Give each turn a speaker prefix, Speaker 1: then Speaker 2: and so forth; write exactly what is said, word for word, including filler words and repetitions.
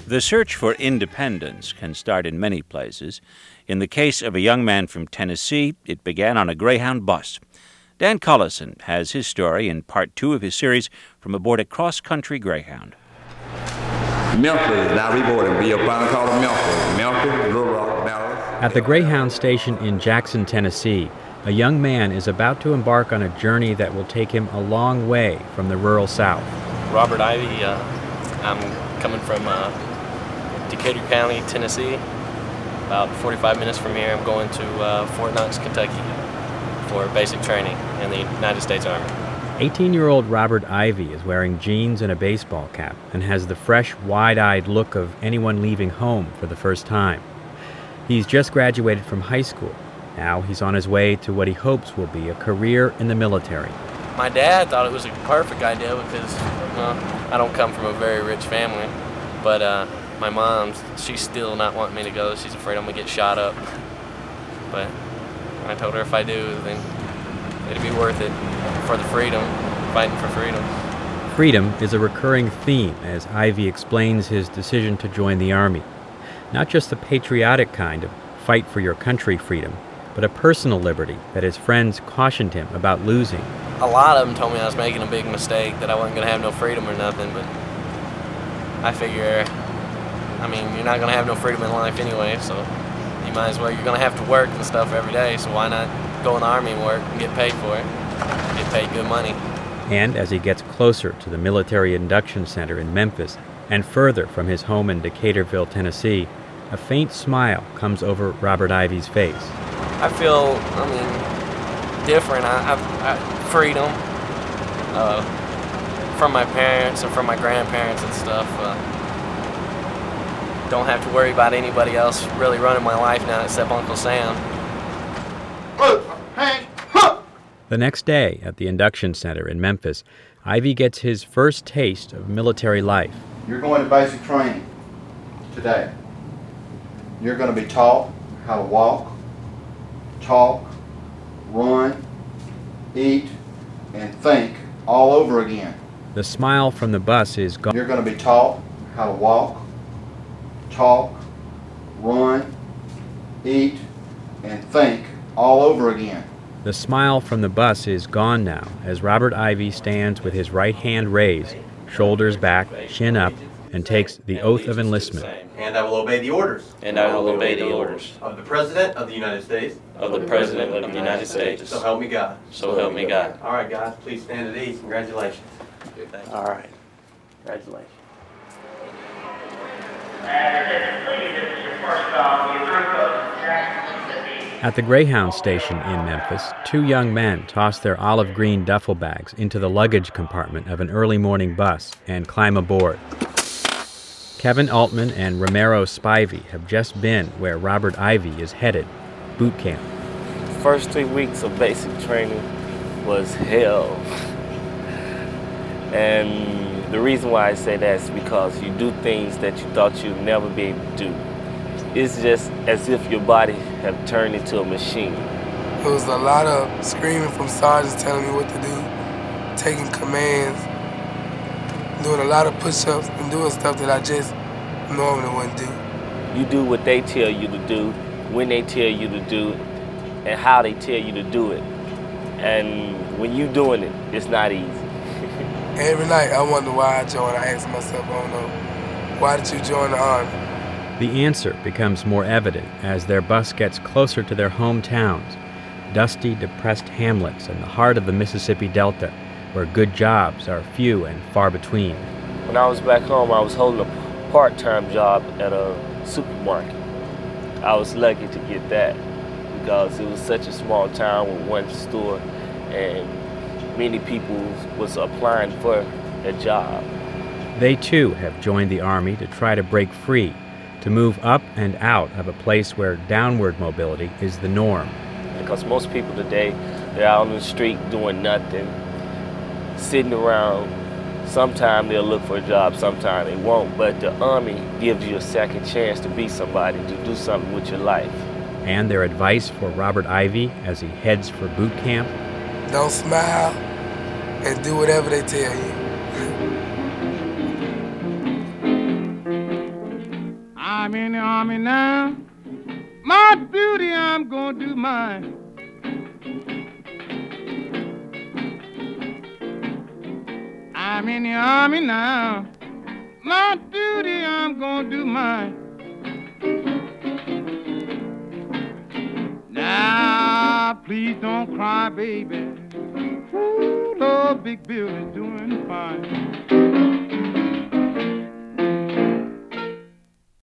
Speaker 1: The search for independence can start in many places. In the case of a young man from Tennessee, it began on a Greyhound bus. Dan Collison has his story in part two of his series from aboard a cross-country Greyhound.
Speaker 2: Memphis, now reboarding. Be a final call to Memphis. Memphis, Little Rock, Dallas.
Speaker 3: At the Greyhound station in Jackson, Tennessee, a young man is about to embark on a journey that will take him a long way from the rural South.
Speaker 4: Robert Ivy, uh, I'm coming from uh, Decatur County, Tennessee. About forty-five minutes from here, I'm going to uh, Fort Knox, Kentucky for basic training in the United States Army.
Speaker 3: eighteen-year-old Robert Ivy is wearing jeans and a baseball cap and has the fresh, wide-eyed look of anyone leaving home for the first time. He's just graduated from high school. Now he's on his way to what he hopes will be a career in the military.
Speaker 4: My dad thought it was a perfect idea because, well, I don't come from a very rich family, but uh, my mom, she's still not wanting me to go. She's afraid I'm going to get shot up. But I told her if I do, then it'd be worth it for the freedom, fighting for freedom.
Speaker 3: Freedom is a recurring theme as Ivy explains his decision to join the Army. Not just the patriotic kind of fight for your country freedom, but a personal liberty that his friends cautioned him about losing.
Speaker 4: A lot of them told me I was making a big mistake, that I wasn't going to have no freedom or nothing, but I figure, I mean, you're not going to have no freedom in life anyway, so you might as well, you're going to have to work and stuff every day, so why not go in the Army and work and get paid for it, get paid good money.
Speaker 3: And as he gets closer to the Military Induction Center in Memphis and further from his home in Decaturville, Tennessee, a faint smile comes over Robert Ivy's face.
Speaker 4: I feel, I mean, different. I, I, I freedom uh, from my parents and from my grandparents and stuff. Uh, don't have to worry about anybody else really running my life now except Uncle Sam.
Speaker 3: The next day at the induction center in Memphis, Ivy gets his first taste of military life.
Speaker 5: You're going to basic training today. You're going to be taught how to walk, talk, run, eat, and think all over again.
Speaker 3: The smile from the bus is gone.
Speaker 5: You're going to be taught how to walk, talk, run, eat, and think all over again.
Speaker 3: The smile from the bus is gone now as Robert Ivy stands with his right hand raised, shoulders back, chin up, and takes the oath of enlistment.
Speaker 6: And I will obey the orders.
Speaker 4: And I will obey the orders.
Speaker 6: Of the President of the United States.
Speaker 4: Of the President of the United States.
Speaker 6: So help me God.
Speaker 4: So help me God.
Speaker 6: All right, guys, please stand at ease. Congratulations.
Speaker 4: All right. Congratulations.
Speaker 3: At the Greyhound station in Memphis, two young men toss their olive green duffel bags into the luggage compartment of an early morning bus and climb aboard. Kevin Altman and Romero Spivey have just been where Robert Ivy is headed, boot camp.
Speaker 7: First three weeks of basic training was hell. And the reason why I say that is because you do things that you thought you'd never be able to do. It's just as if your body have turned into a machine.
Speaker 8: It was a lot of screaming from sergeants telling me what to do, taking commands, doing a lot of push-ups and doing stuff that I just normally wouldn't do.
Speaker 7: You do what they tell you to do, when they tell you to do it, and how they tell you to do it. And when you're doing it, it's not easy.
Speaker 8: Every night I wonder why I joined. I ask myself, I don't know, why did you join the Army?
Speaker 3: The answer becomes more evident as their bus gets closer to their hometowns, dusty, depressed hamlets in the heart of the Mississippi Delta, where good jobs are few and far between.
Speaker 7: When I was back home, I was holding a part-time job at a supermarket. I was lucky to get that because it was such a small town with one store and many people was applying for a job.
Speaker 3: They too have joined the Army to try to break free, to move up and out of a place where downward mobility is the norm.
Speaker 7: Because most people today, they're out on the street doing nothing, sitting around. Sometime they'll look for a job, sometime they won't. But the Army gives you a second chance to be somebody, to do something with your life.
Speaker 3: And their advice for Robert Ivy as he heads for boot camp?
Speaker 8: Don't smile and do whatever they tell you.
Speaker 9: I'm in the army now. My duty, I'm gonna do mine. I'm in the army now. My duty, I'm gonna do mine. Now, please don't cry, baby. Ooh, Lord, Big Bill is doing fine.